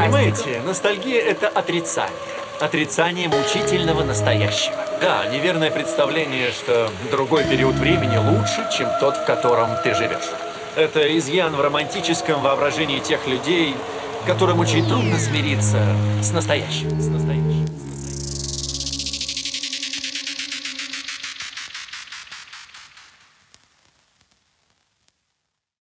Понимаете, ностальгия – это отрицание. Отрицание мучительного настоящего. Да, неверное представление, что другой период времени лучше, чем тот, в котором ты живешь. Это изъян в романтическом воображении тех людей, которым очень трудно смириться с настоящим.